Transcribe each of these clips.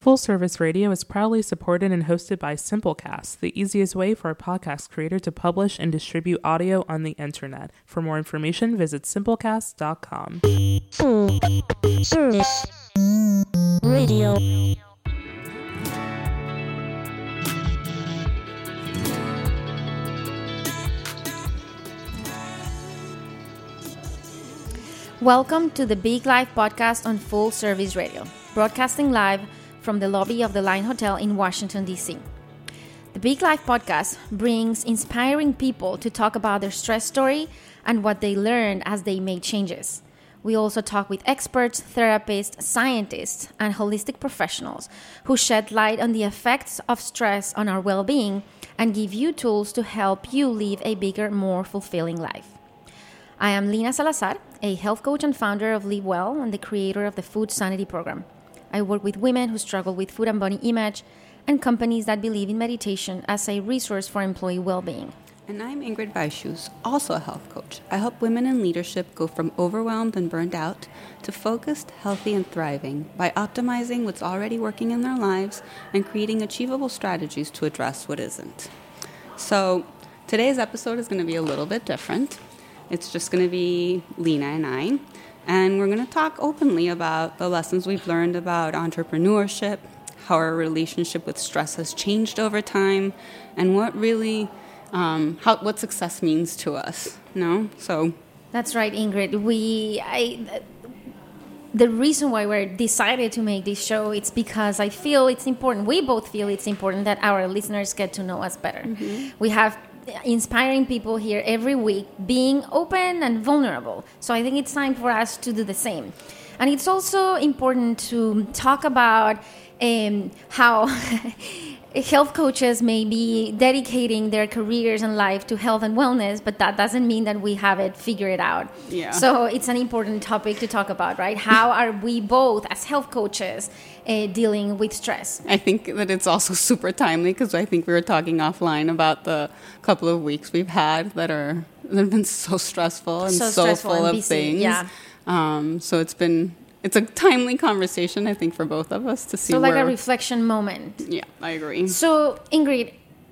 Full Service Radio is proudly supported and hosted by Simplecast, the easiest way for a podcast creator to publish and distribute audio on the internet. For more information, visit simplecast.com. Full Service Radio. Welcome to the Big Life podcast on Full Service Radio, broadcasting live from the lobby of the Line Hotel in Washington, D.C. The Big Life podcast brings inspiring people to talk about their stress story and what they learned as they made changes. We also talk with experts, therapists, scientists, and holistic professionals who shed light on the effects of stress on our well-being and give you tools to help you live a bigger, more fulfilling life. I am Lina Salazar, a health coach and founder of Live Well and the creator of the Food Sanity Program. I work with women who struggle with food and body image and companies that believe in meditation as a resource for employee well-being. And I'm Ingrid Weishus, also a health coach. I help women in leadership go from overwhelmed and burned out to focused, healthy, and thriving by optimizing what's already working in their lives and creating achievable strategies to address what isn't. So today's episode is going to be a little bit different. It's just going to be Lina and I, and we're going to talk openly about the lessons we've learned about entrepreneurship, how our relationship with stress has changed over time, and what really, what success means to us. No, so that's right, Ingrid. The reason why we're decided to make this show, it's because I feel it's important. We both feel it's important that our listeners get to know us better. Mm-hmm. We have inspiring people here every week, being open and vulnerable. So I think it's time for us to do the same. And it's also important to talk about how health coaches may be dedicating their careers and life to health and wellness, but that doesn't mean that we have it figured out. Yeah. So it's an important topic to talk about, right? How are we both as health coaches dealing with stress? I think that it's also super timely because I think we were talking offline about the couple of weeks we've had that have been so stressful and so full of things. Yeah. So it's a timely conversation, I think, for both of us to see. So like a reflection moment. Yeah, I agree. So Ingrid,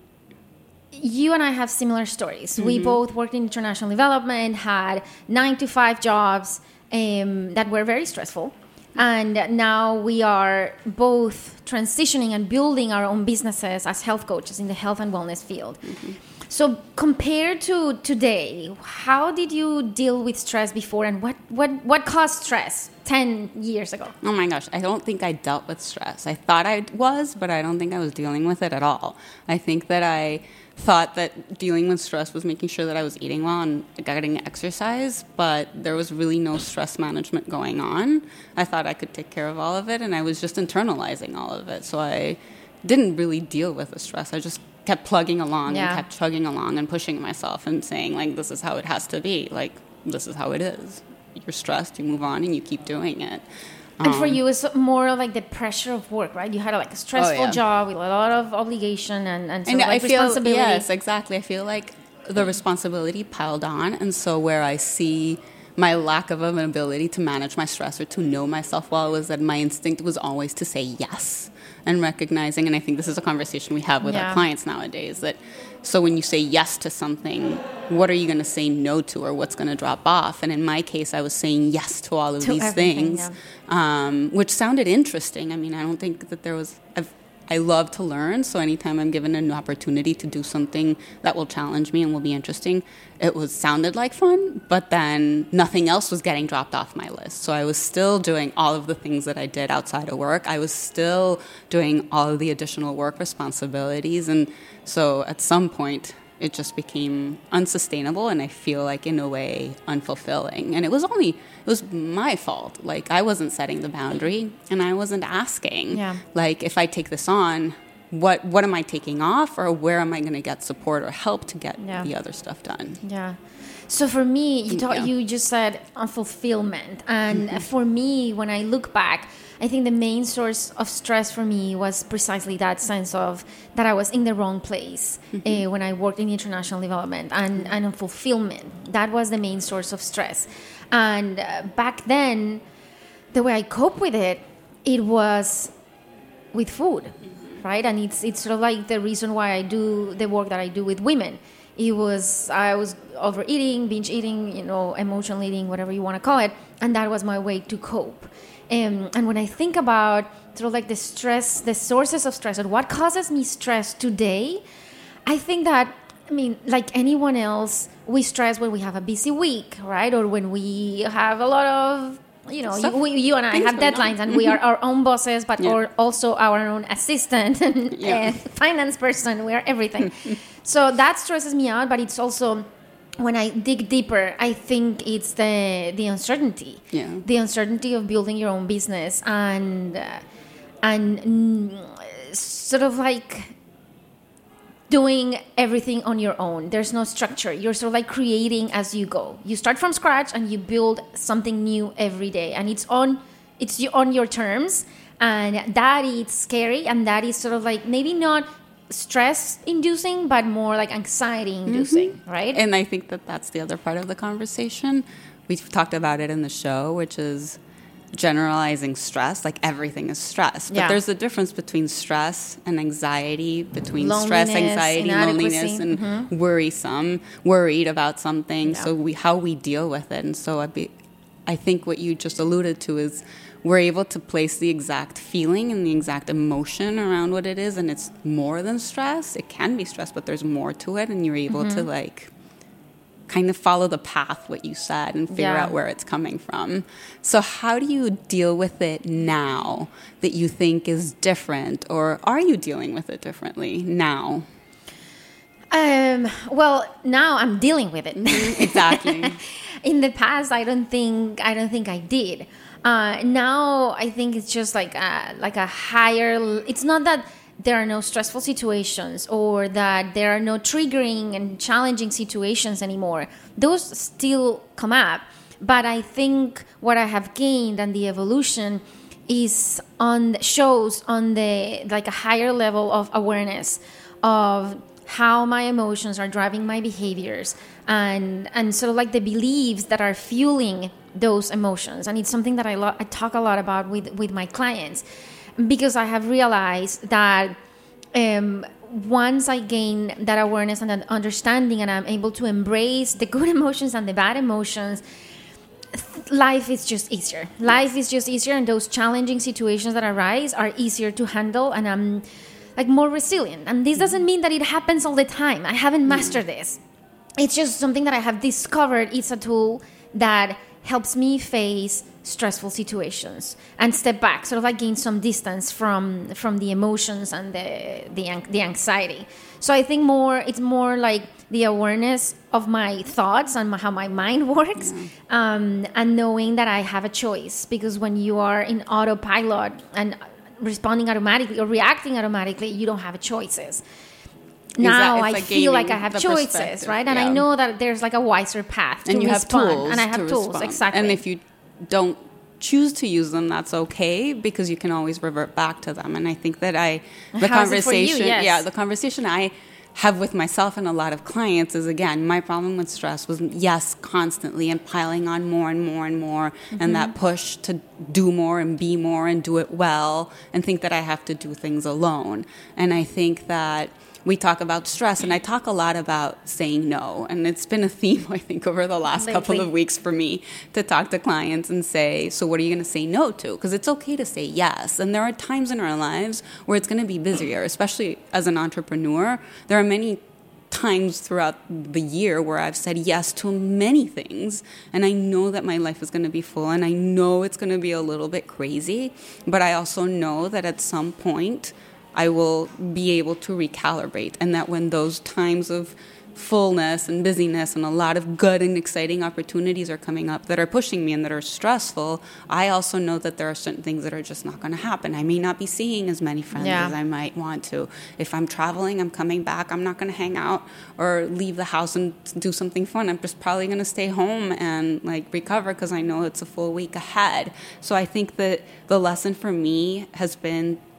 you and I have similar stories. Mm-hmm. We both worked in international development, had 9-to-5 jobs that were very stressful. And now we are both transitioning and building our own businesses as health coaches in the health and wellness field. Mm-hmm. So compared to today, how did you deal with stress before, and what caused stress 10 years ago? Oh my gosh, I don't think I dealt with stress. I thought I was, but I don't think I was dealing with it at all. I think that I thought that dealing with stress was making sure that I was eating well and getting exercise, but there was really no stress management going on. I thought I could take care of all of it, and I was just internalizing all of it. So I didn't really deal with the stress. I just kept plugging along and kept chugging along and pushing myself and saying, like, this is how it has to be. Like, this is how it is. You're stressed, you move on, and you keep doing it. And for you, it's more like the pressure of work, right? You had a stressful job with a lot of obligation and responsibility. Yes, exactly. I feel like the responsibility piled on. And so where I see my lack of an ability to manage my stress or to know myself well was that my instinct was always to say yes. And recognizing, and I think this is a conversation we have with our clients nowadays, that so when you say yes to something, what are you going to say no to, or what's going to drop off? And in my case, I was saying yes to all of these things, which sounded interesting. I mean, I don't think that there was... I love to learn, so anytime I'm given an opportunity to do something that will challenge me and will be interesting, it sounded like fun, but then nothing else was getting dropped off my list. So I was still doing all of the things that I did outside of work. I was still doing all of the additional work responsibilities, and so at some point it just became unsustainable and I feel like in a way unfulfilling. And it was my fault. Like, I wasn't setting the boundary and I wasn't asking. Yeah. Like, if I take this on, what am I taking off, or where am I going to get support or help to get the other stuff done? Yeah. So for me, you just said unfulfillment. And for me, when I look back, I think the main source of stress for me was precisely that sense of that I was in the wrong place when I worked in international development and unfulfillment. That was the main source of stress. And back then, the way I coped with it, it was with food, right? And it's sort of like the reason why I do the work that I do with women. I was overeating, binge eating, emotional eating, whatever you want to call it, and that was my way to cope. And when I think about sort of like the stress, the sources of stress, and what causes me stress today, I think that, like anyone else, we stress when we have a busy week, right? Or when we have a lot of, you and I have deadlines, and we are our own bosses, but or also our own assistant and finance person. We are everything. So that stresses me out, but it's also, when I dig deeper, I think it's the uncertainty. Yeah. The uncertainty of building your own business and sort of like doing everything on your own. There's no structure. You're sort of like creating as you go. You start from scratch and you build something new every day, and it's on your terms, and that is scary, and that is sort of like maybe not stress inducing, but more like anxiety inducing, right? And I think that's the other part of the conversation. We've talked about it in the show, which is generalizing stress, like everything is stress. But there's a difference between stress and anxiety, between stress, anxiety, loneliness, and worried about something. Yeah. So how we deal with it. And so I think what you just alluded to is we're able to place the exact feeling and the exact emotion around what it is, and it's more than stress. It can be stress, but there's more to it, and you're able to like kind of follow the path, what you said, and figure out where it's coming from. So how do you deal with it now that you think is different, or are you dealing with it differently now? Well, now I'm dealing with it. Exactly. In the past, I don't think I did. Now I think it's just like a higher. It's not that there are no stressful situations or that there are no triggering and challenging situations anymore. Those still come up, but I think what I have gained and the evolution shows on the like a higher level of awareness of how my emotions are driving my behaviors and sort of like the beliefs that are fueling those emotions. And it's something that I talk a lot about with my clients, because I have realized that once I gain that awareness and that understanding, and I'm able to embrace the good emotions and the bad emotions, life is just easier. Life is just easier, and those challenging situations that arise are easier to handle, and I'm like more resilient. And this doesn't mean that it happens all the time. I haven't mastered this. It's just something that I have discovered. It's a tool that helps me face stressful situations and step back, sort of like gain some distance from the emotions and the anxiety. So I think it's more like the awareness of my thoughts and how my mind works, and knowing that I have a choice. Because when you are in autopilot and responding automatically or reacting automatically, you don't have choices. Now I feel like I have choices, right? And I know that there's like a wiser path to respond. And I have tools, exactly. And if you don't choose to use them, that's okay, because you can always revert back to them. And I think that the conversation I have with myself and a lot of clients is, again, my problem with stress was, constantly and piling on more and more and more, and that push to do more and be more and do it well and think that I have to do things alone. And I think that we talk about stress, and I talk a lot about saying no. And it's been a theme, I think, over the last couple of weeks for me to talk to clients and say, so what are you going to say no to? Because it's okay to say yes. And there are times in our lives where it's going to be busier, especially as an entrepreneur. There are many times throughout the year where I've said yes to many things, and I know that my life is going to be full, and I know it's going to be a little bit crazy, but I also know that at some point I will be able to recalibrate, and that when those times of fullness and busyness and a lot of good and exciting opportunities are coming up that are pushing me and that are stressful, I also know that there are certain things that are just not going to happen. I may not be seeing as many friends as I might want to. If I'm traveling, I'm coming back, I'm not going to hang out or leave the house and do something fun. I'm just probably going to stay home and recover, because I know it's a full week ahead. So I think that the lesson for me has been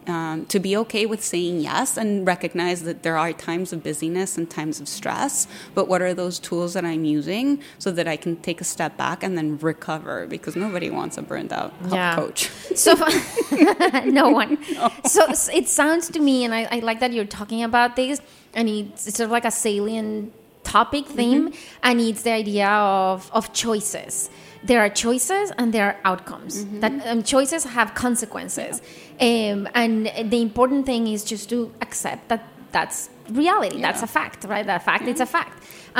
to be okay with saying yes and recognize that there are times of busyness and times of stress, but what are those tools that I'm using so that I can take a step back and then recover, because nobody wants a burned out health coach. So no one. No. So it sounds to me, and I like that you're talking about this, and it's sort of like a salient topic theme, and it's the idea of choices. There are choices and there are outcomes. That choices have consequences, and the important thing is just to accept that that's reality. That's a fact, right? That fact, it's a fact.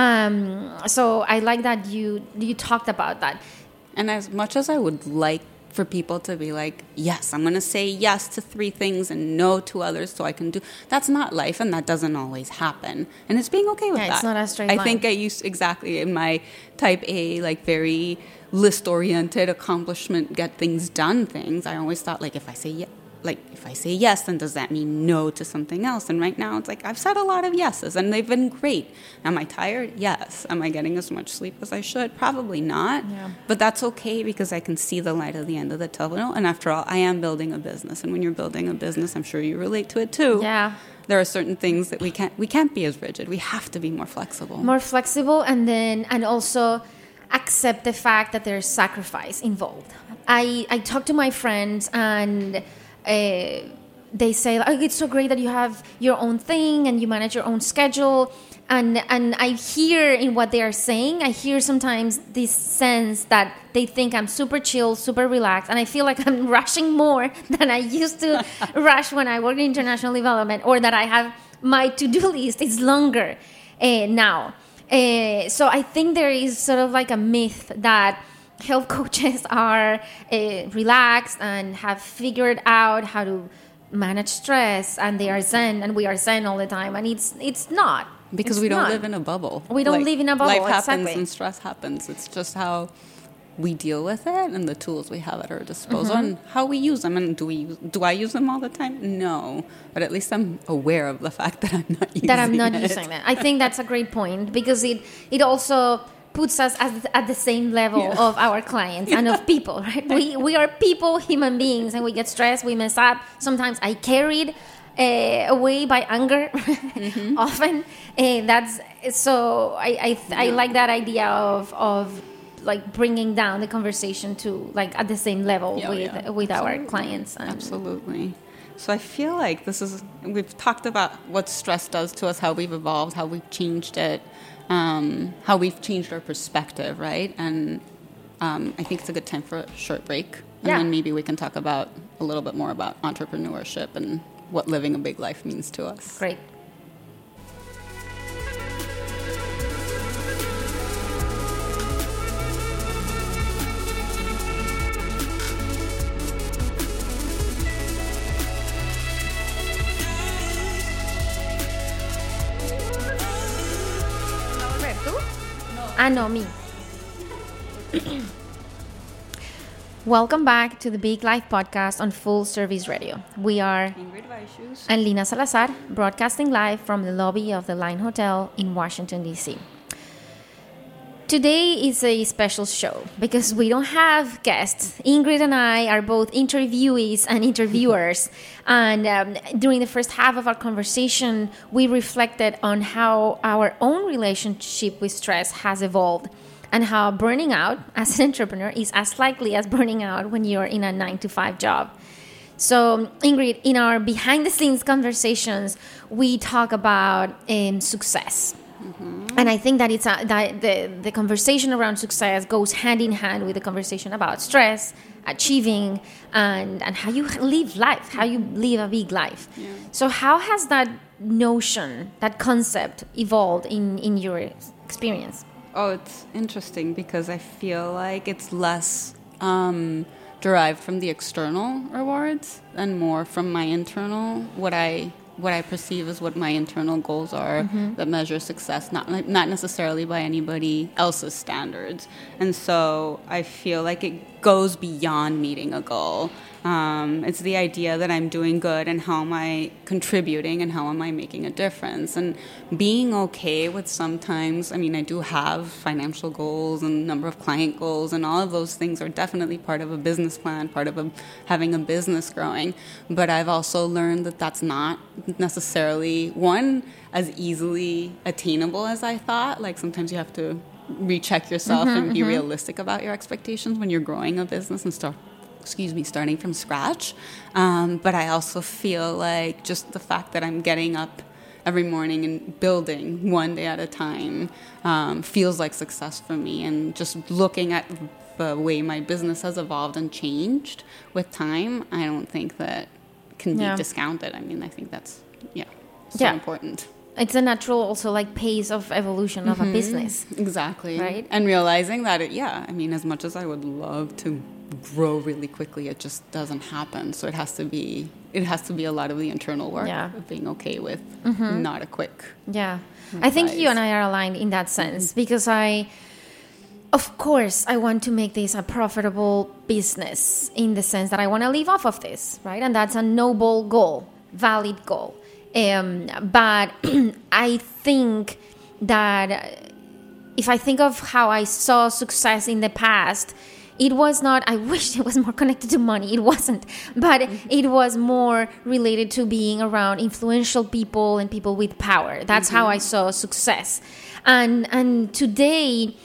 So I like that you talked about that. And as much as I would like for people to be like, yes, I'm going to say yes to 3 things and no to others so I can do, that's not life, and that doesn't always happen. And it's being okay with that. It's not a straight line. I think I used exactly in my type A, like very list-oriented, accomplishment, get things done things. I always thought, like, if I say yes, then does that mean no to something else? And right now it's like, I've said a lot of yeses and they've been great. Am I tired? Yes. Am I getting as much sleep as I should? Probably not. Yeah. But that's okay, because I can see the light at the end of the tunnel. And after all, I am building a business. And when you're building a business, I'm sure you relate to it too. Yeah. There are certain things that we can't be as rigid. We have to be more flexible. And also accept the fact that there's sacrifice involved. I talk to my friends, and they say, oh, it's so great that you have your own thing and you manage your own schedule. And I hear in what they are saying, I hear sometimes this sense that they think I'm super chill, super relaxed, and I feel like I'm rushing more than I used to rush when I worked in international development, or that I have my to-do list is longer now. So I think there is sort of like a myth that health coaches are relaxed and have figured out how to manage stress, and they are zen, and we are zen all the time, and it's not. Because we don't live in a bubble. We don't live in a bubble. Life happens and stress happens. It's just how we deal with it and the tools we have at our disposal and how we use them. And do I use them all the time? No. But at least I'm aware of the fact that I'm not using it. I think that's a great point, because it also puts us at the same level of our clients and of people, right? We are people, human beings, and we get stressed, we mess up. Sometimes I carried away by anger often. That's so I like that idea of like bringing down the conversation to like at the same level with our clients. Absolutely. So I feel like we've talked about what stress does to us, how we've evolved, how we've changed it, how we've changed our perspective, right? And I think it's a good time for a short break. And then maybe we can talk about a little bit more about entrepreneurship and what living a big life means to us. Great. No, me. Welcome back to the Big Life Podcast on Full Service Radio. We are Ingrid Vaishus and Lina Salazar, broadcasting live from the lobby of the Line Hotel in Washington, D.C. Today is a special show because we don't have guests. Ingrid and I are both interviewees and interviewers. And during the first half of our conversation, we reflected on how our own relationship with stress has evolved, and how burning out as an entrepreneur is as likely as burning out when you're in a 9-to-5 job. So, Ingrid, in our behind-the-scenes conversations, we talk about success. Mm-hmm. And I think that the conversation around success goes hand in hand with the conversation about stress, achieving, and how you live life, how you live a big life. Yeah. So how has that notion, that concept evolved in your experience? Oh, it's interesting because I feel like it's less derived from the external rewards and more from my internal, what I perceive as what my internal goals are that measure success, not necessarily by anybody else's standards. And so I feel like it goes beyond meeting a goal. It's the idea that I'm doing good and how am I contributing and how am I making a difference. And being okay with sometimes, I mean, I do have financial goals and number of client goals, and all of those things are definitely part of a business plan, part of having a business growing. But I've also learned that that's not necessarily, one, as easily attainable as I thought. Like sometimes you have to recheck yourself and be realistic about your expectations when you're growing a business and starting from scratch. But I also feel like just the fact that I'm getting up every morning and building one day at a time feels like success for me. And just looking at the way my business has evolved and changed with time, I don't think that can be discounted. I mean, I think that's, so important. It's a natural also like pace of evolution of a business. Exactly. Right? And realizing that, I mean, as much as I would love to grow really quickly, it just doesn't happen. So it has to be a lot of the internal work of being okay with not a quick I think you and I are aligned in that sense because of course I want to make this a profitable business in the sense that I want to live off of this, right? And that's a noble goal, valid goal. But I think that if I think of how I saw success in the past, it was not, I wish it was more connected to money. It wasn't. But it was more related to being around influential people and people with power. That's how I saw success. And today,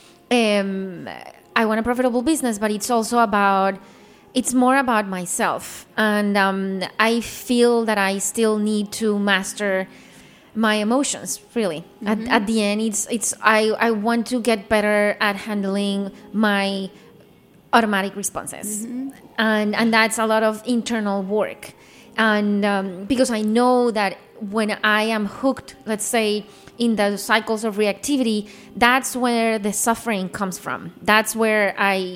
I want a profitable business, but it's also it's more about myself. And I feel that I still need to master my emotions, really. At the end, I want to get better at handling my automatic responses. And that's a lot of internal work. And because I know that when I am hooked, let's say, in the cycles of reactivity, that's where the suffering comes from. That's where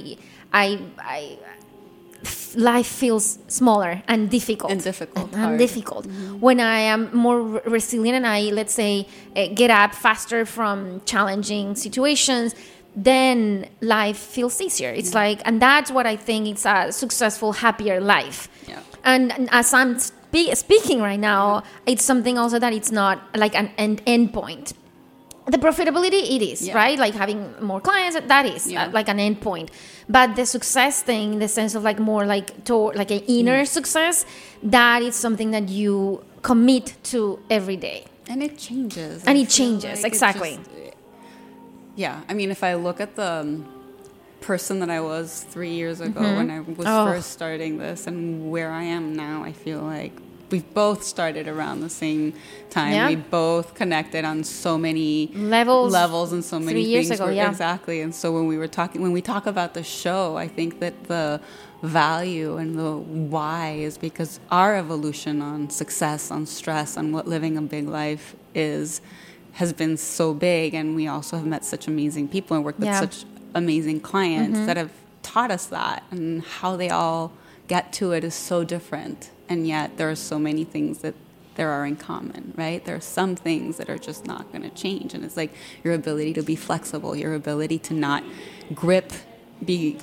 life feels smaller and difficult. When I am more resilient and I, let's say, get up faster from challenging situations, then life feels easier. It's like, and that's what I think it's a successful, happier life. Yeah. And as I'm speaking right now, it's something also that it's not like an end point. The profitability, it is, right? Like having more clients, that is like an end point. But the success thing, in the sense of like more like like an inner success, that is something that you commit to every day. And it changes. Like exactly. I mean, if I look at the person that I was 3 years ago when I was first starting this and where I am now, I feel like we both started around the same time. Yeah. We both connected on so many levels and so many 3 years ago, Exactly. And so when we talk about the show, I think that the value and the why is because our evolution on success, on stress, on what living a big life has been so big, and we also have met such amazing people and worked with such amazing clients that have taught us that, and how they all get to it is so different, and yet there are so many things that there are in common, right? There are some things that are just not going to change, and it's like your ability to be flexible, your ability to not be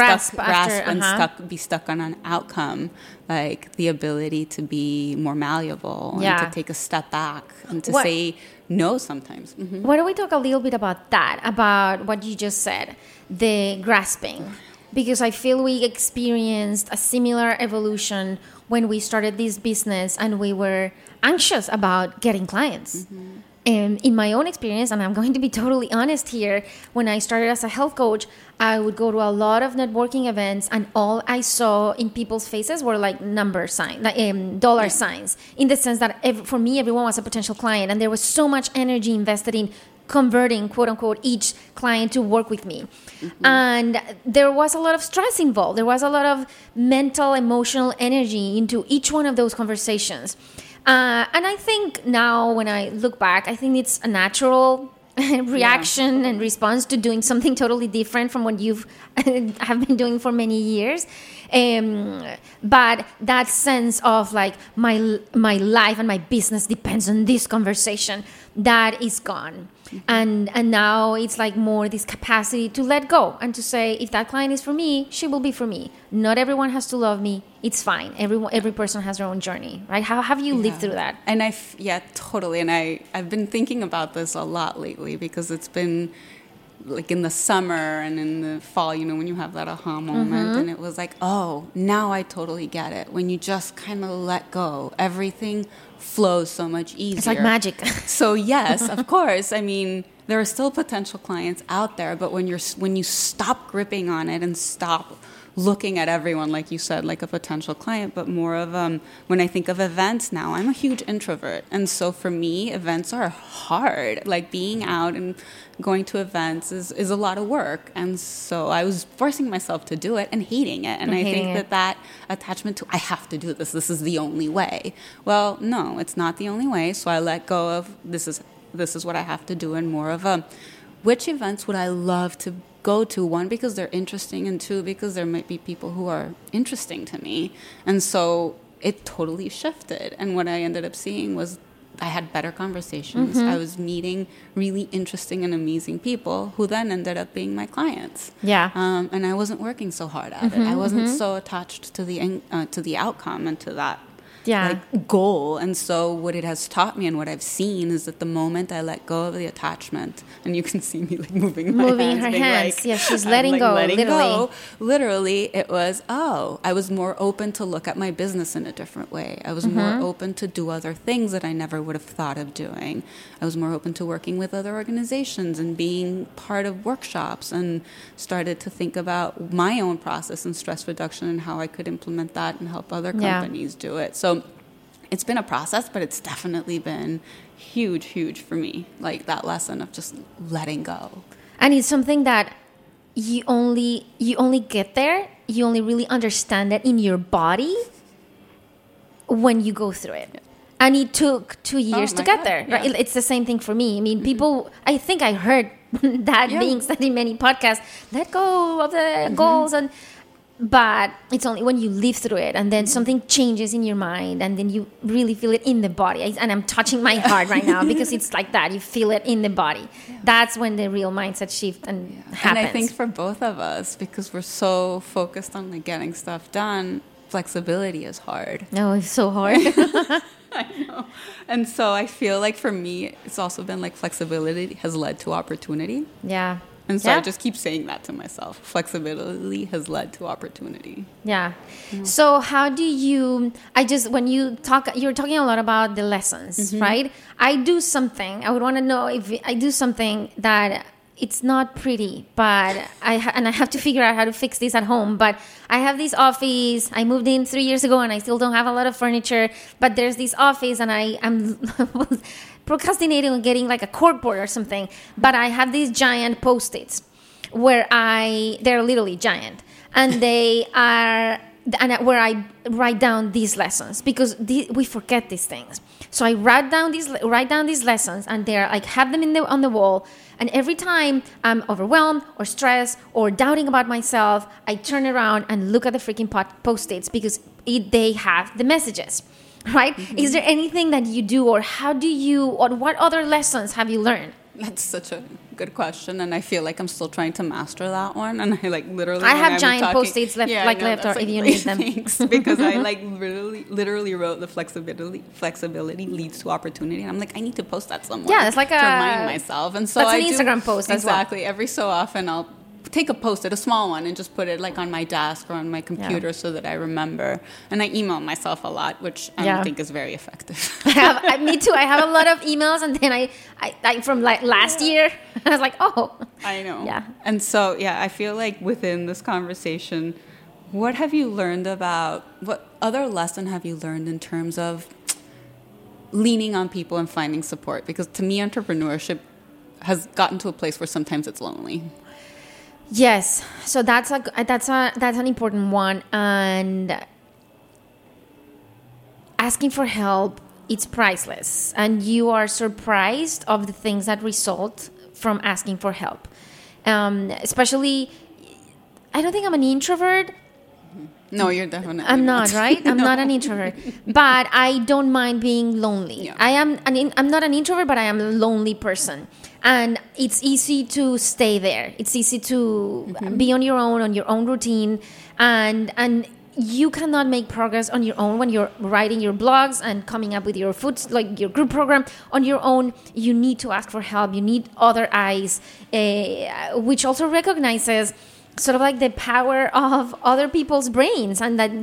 stuck on an outcome, like the ability to be more malleable and to take a step back and to say no sometimes. Why don't we talk a little bit about that, about what you just said, the grasping? Because I feel we experienced a similar evolution when we started this business and we were anxious about getting clients. And in my own experience, and I'm going to be totally honest here, when I started as a health coach, I would go to a lot of networking events, and all I saw in people's faces were like number signs, like dollar signs, in the sense that for me, everyone was a potential client, and there was so much energy invested in converting, quote unquote, each client to work with me. And there was a lot of stress involved. There was a lot of mental, emotional energy into each one of those conversations. And I think now when I look back, I think it's a natural reaction and response to doing something totally different from what you've have been doing for many years. But that sense of like my life and my business depends on this conversation, that is gone. And now it's like more this capacity to let go and to say, if that client is for me, she will be for me. Not everyone has to love me. It's fine. Every person has their own journey, right? How have you lived through that? And totally. And I've been thinking about this a lot lately, because it's been like in the summer and in the fall, when you have that aha moment, and it was like, oh, now I totally get it. When you just kind of let go, everything flows so much easier. It's like magic. So yes, of course. I mean, there are still potential clients out there, but when you stop gripping on it and stop looking at everyone, like you said, like a potential client, but more of when I think of events now, I'm a huge introvert. And so for me, events are hard. Like being out and going to events is a lot of work. And so I was forcing myself to do it and hating it. And I think that attachment to, I have to do this. This is the only way. Well, no, it's not the only way. So I let go of this is what I have to do, and more of which events would I love to go to, one, because they're interesting, and two, because there might be people who are interesting to me. And so it totally shifted. And what I ended up seeing was I had better conversations. I was meeting really interesting and amazing people who then ended up being my clients. Yeah. And I wasn't working so hard at it. I wasn't so attached to the outcome and to that goal. And so what it has taught me and what I've seen is that the moment I let go of the attachment, and you can see me like moving her hands. Like, yeah, she's letting go. Literally, it was, I was more open to look at my business in a different way. I was more open to do other things that I never would have thought of doing. I was more open to working with other organizations and being part of workshops, and started to think about my own process and stress reduction and how I could implement that and help other companies do it. So it's been a process, but it's definitely been huge for me, like that lesson of just letting go. And it's something that you only get there, you only really understand it in your body when you go through it. And it took 2 years to get there. Yeah. Right? It's the same thing for me. I mean, people, I think I heard that being said in many podcasts, let go of the goals, but it's only when you live through it, and then something changes in your mind, and then you really feel it in the body. And I'm touching my heart right now because it's like that. You feel it in the body. Yeah. That's when the real mindset shift happens. And I think for both of us, because we're so focused on like getting stuff done, flexibility is hard. No, it's so hard. I know. And so I feel like for me, it's also been like flexibility has led to opportunity. Yeah. And so I just keep saying that to myself. Flexibility has led to opportunity. Yeah. So how do you, when you're talking a lot about the lessons, right? I do something, I would want to know if I do something that it's not pretty, but I have to figure out how to fix this at home. But I have this office, I moved in 3 years ago and I still don't have a lot of furniture, but there's this office and I'm procrastinating on getting like a corkboard or something. But I have these giant Post-its where they're literally giant, and they are, where I write down these lessons, because we forget these things. So I write down these lessons, and they're like, have them on the wall. And every time I'm overwhelmed or stressed or doubting about myself, I turn around and look at the freaking Post-its, because they have the messages, right? Is there anything that you do, or what other lessons have you learned? That's such a good question, and I feel like I'm still trying to master that one. And I like literally, I have giant Post-its left, or if you need them. Thanks, because I like literally wrote the flexibility leads to opportunity, and I'm like, I need to post that somewhere. Yeah, it's like to remind myself. And so that's an Instagram post as well. Exactly. Every so often, I'll take a Post-it, a small one, and just put it like on my desk or on my computer so that I remember. And I email myself a lot, which I don't think is very effective. Me too. I have a lot of emails, and then I from like last year, I was like, oh. I know. Yeah. And so, I feel like within this conversation, what have you learned what other lesson have you learned in terms of leaning on people and finding support? Because to me, entrepreneurship has gotten to a place where sometimes it's lonely. Yes, so that's an important one, and asking for help, it's priceless, and you are surprised of the things that result from asking for help. Especially, I don't think I'm an introvert, No, you're definitely I'm not, right? I'm not an introvert, but I don't mind being lonely. Yeah. I'm not an introvert, but I am a lonely person, and it's easy to stay there. It's easy to be on your own routine, and you cannot make progress on your own when you're writing your blogs and coming up with your like your group program on your own. You need to ask for help. You need other eyes, which also recognizes sort of like the power of other people's brains, and that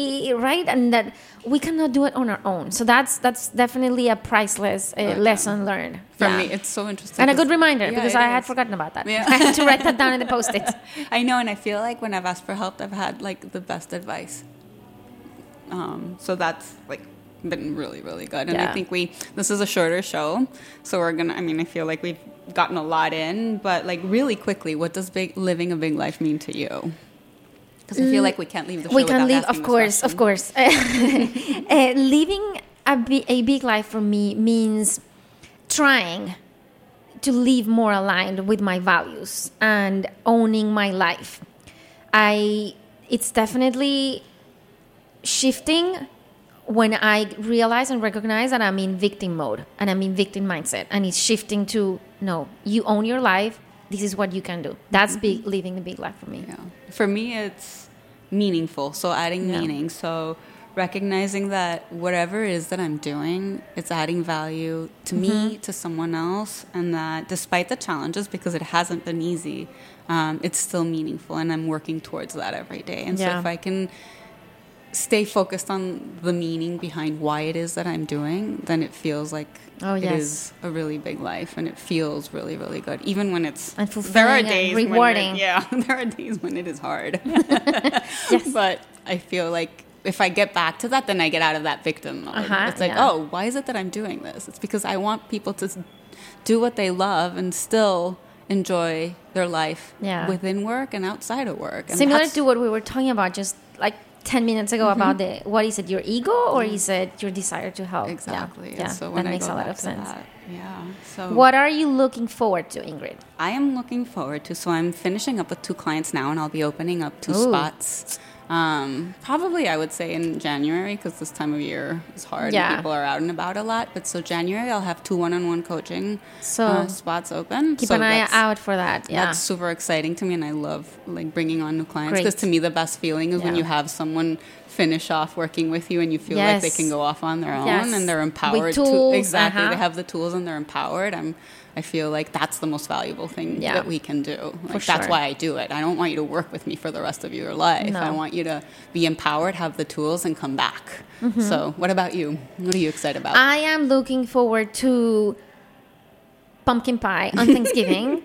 we cannot do it on our own. So that's definitely a priceless lesson learned. For me, it's so interesting. And a good reminder, because I had is. forgotten about that. Yeah. I had to write that down in the Post-it. I know, and I feel like when I've asked for help, I've had like the best advice. So that's like been really, really good. And I think this is a shorter show, so I feel like we've gotten a lot in, but like really quickly, what does living a big life mean to you? Because I feel like we can't leave the show without asking this of course. Living a big life for me means trying to live more aligned with my values and owning my life. It's definitely shifting when I realize and recognize that I'm in victim mode and I'm in victim mindset, and it's shifting to, no, you own your life. This is what you can do. That's living the big life for me. Yeah. For me, it's meaningful. So adding meaning. So recognizing that whatever it is that I'm doing, it's adding value to me, to someone else, and that despite the challenges, because it hasn't been easy, it's still meaningful, and I'm working towards that every day. And so if I can stay focused on the meaning behind why it is that I'm doing, then it feels like it is a really big life, and it feels really, really good. Even when it's and fulfilling and rewarding. There are days when it is hard. But I feel like if I get back to that, then I get out of that victim mode. It's like, oh, why is it that I'm doing this? It's because I want people to do what they love and still enjoy their life within work and outside of work. And similar to what we were talking about just like 10 minutes ago about what is it, your ego, or is it your desire to help? Exactly. Yeah. So when that makes a lot of sense. So what are you looking forward to, Ingrid? I am looking forward to, so I'm finishing up with 2 clients now, and I'll be opening up 2 spots. Probably I would say in January, because this time of year is hard and people are out and about a lot. But so January I'll have 2 one-on-one coaching spots open. Keep an eye out for that. Yeah, that's super exciting to me, and I love like bringing on new clients, because to me the best feeling is when you have someone finish off working with you and you feel like they can go off on their own and they're empowered with tools, they have the tools and they're empowered. I feel like that's the most valuable thing that we can do. Like, that's why I do it. I don't want you to work with me for the rest of your life. No. I want you to be empowered, have the tools, and come back. So what about you? What are you excited about? I am looking forward to pumpkin pie on Thanksgiving.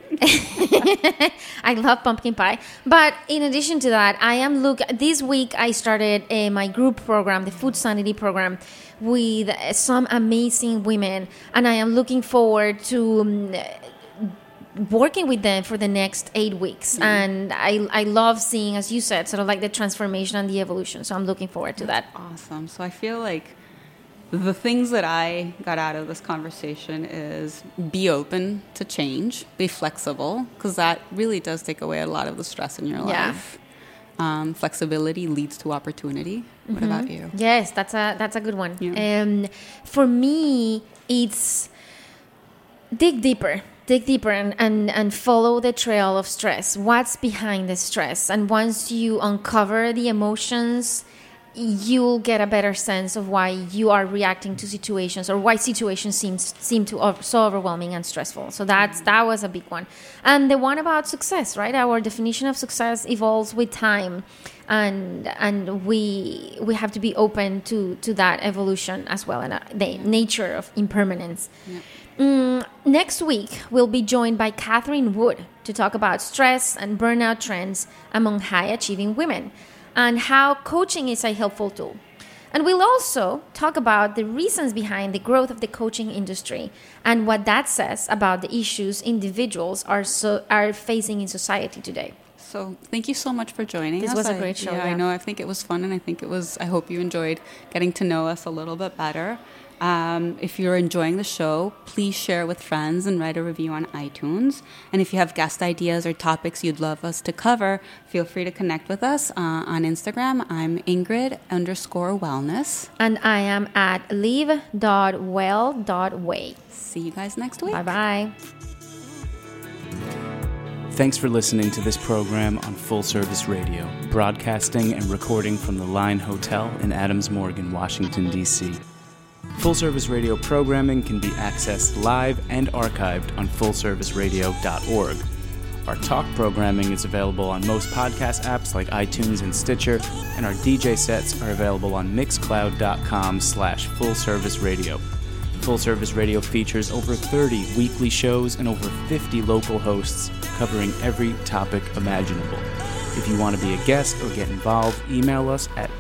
I love pumpkin pie. But in addition to that, this week I started my group program, the Food Sanity program, with some amazing women, and I am looking forward to working with them for the next 8 weeks. And I love seeing, as you said, sort of like the transformation and the evolution. So I'm looking forward to that. Awesome. So I feel like the things that I got out of this conversation is be open to change, be flexible, because that really does take away a lot of the stress in your life. Flexibility leads to opportunity. What about you? Yes, that's a good one. Yeah. For me, it's dig deeper and follow the trail of stress. What's behind the stress? And once you uncover the emotions, you'll get a better sense of why you are reacting to situations, or why situations seem to so overwhelming and stressful. So that was a big one. And the one about success, right? Our definition of success evolves with time, and we have to be open to that evolution as well, and the nature of impermanence. Next week, we'll be joined by Catherine Wood to talk about stress and burnout trends among high-achieving women, and how coaching is a helpful tool. And we'll also talk about the reasons behind the growth of the coaching industry and what that says about the issues individuals are facing in society today. So thank you so much for joining us. This was a great show. I know. I think it was fun, and I hope you enjoyed getting to know us a little bit better. If you're enjoying the show, please share with friends and write a review on iTunes. And if you have guest ideas or topics you'd love us to cover, feel free to connect with us on Instagram. I'm Ingrid_wellness. And I am at live.well.way. See you guys next week. Bye-bye. Thanks for listening to this program on Full Service Radio, broadcasting and recording from the Line Hotel in Adams Morgan, Washington, D.C. Full Service Radio programming can be accessed live and archived on fullserviceradio.org. Our talk programming is available on most podcast apps like iTunes and Stitcher, and our DJ sets are available on mixcloud.com/fullserviceradio. Full Service Radio features over 30 weekly shows and over 50 local hosts covering every topic imaginable. If you want to be a guest or get involved, email us at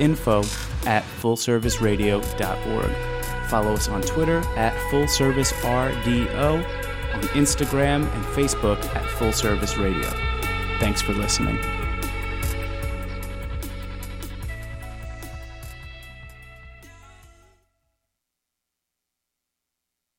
info@fullserviceradio.org. Follow us on Twitter at FullServiceRDO, on Instagram and Facebook at Full Service Radio. Thanks for listening.